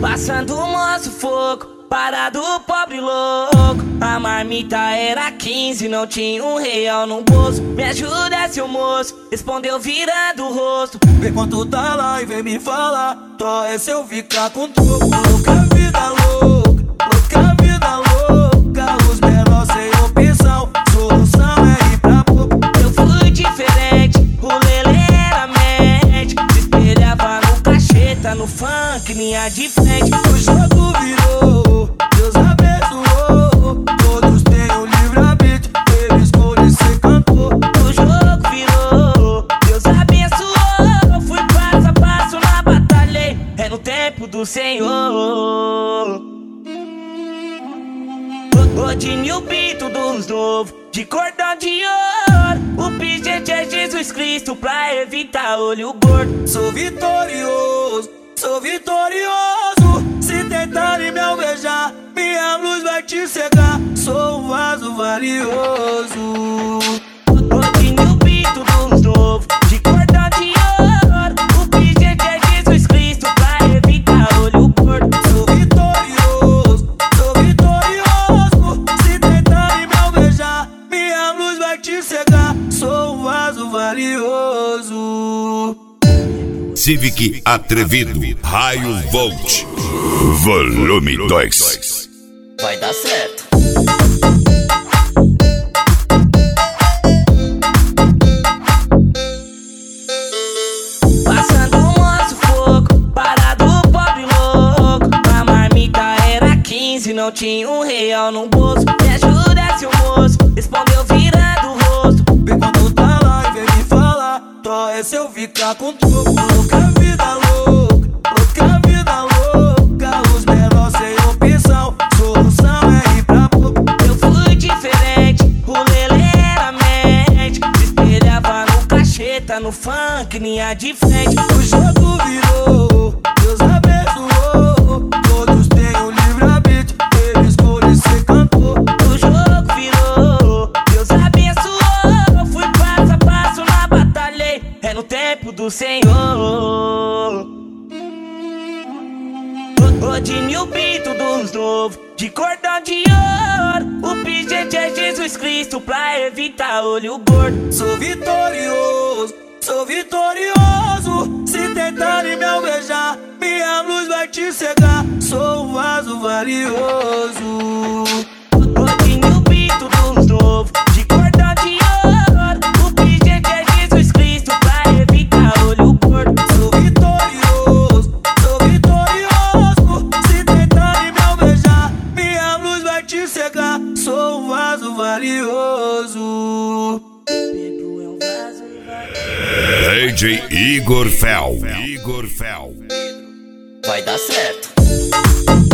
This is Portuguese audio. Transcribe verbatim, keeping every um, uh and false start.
Passando o moço fogo, parado o pobre louco. A marmita era quinze, não tinha um real no bolso. Me ajuda, seu moço, respondeu virando o rosto. Vê quanto tá lá e vem me falar. Tó é se eu ficar com troco. Louca vida louca, louca vida louca. Os menores sem opção, solução é ir pra pouco. Eu fui diferente, o lelê era mente. Se espelhava no cacheta, no funk, linha de frente. O jogo virou, Deus abençoou. Todos têm um livre-arbítrio, ele escolhe ser cantor. O jogo virou, Deus abençoou. Fui passo a passo na batalha, é no tempo do Senhor. Rodinho, o pito dos novos, de cordão de ouro. O pingente é Jesus Cristo pra evitar olho gordo. Sou vitorioso, sou vitorioso. Se tentarem me alvejar, minha luz vai te cegar. Sou um vaso valioso. Rodinho, o pito dos novos, de cordão de ouro. O pingente é Jesus Cristo pra evitar olho gordo. Sou vitorioso, sou vitorioso. Se tentarem me alvejar, minha luz vai te cegar. Sou um vaso valioso. Civic Atrevido Raio Volt Volume dois. Vai dar certo. Passando o moço fogo, parado o pobre louco. A marmita era quinze, não tinha um real no bolso. Me ajuda, seu moço, respondeu virando o rosto. Vê quando tá lá e vem me falar. Tó é se eu ficar com troco. Louca vida louca, louca vida louca. Os menores sem opção, solução é ir pra pouco. Eu fui diferente, o lelê era mente. Se espelhava no cacheta, no funk, linha de frente. O jogo virou, Deus abençoou. Todos têm um livre-arbítrio, ele escolhe ser cantor. O jogo virou, Deus abençoou. Fui passo a passo na batalha, é no tempo do Senhor. Rodinho, o pito dos novos, de cordão de ouro. O pingente é Jesus Cristo pra evitar olho gordo. Sou vitorioso, sou vitorioso. Se tentarem me alvejar, minha luz vai te cegar. Sou um vaso valioso. Rodinho, o pito dos novos, de cordão de ouro. O pingente é Jesus Cristo pra evitar olho gordo. Sou vitorioso, sou vitorioso. Se tentarem me alvejar, minha luz vai te cegar. Sou um vaso valioso. Pedro é um vaso valioso. D J Igor Fel Igor Fel Vai dar certo.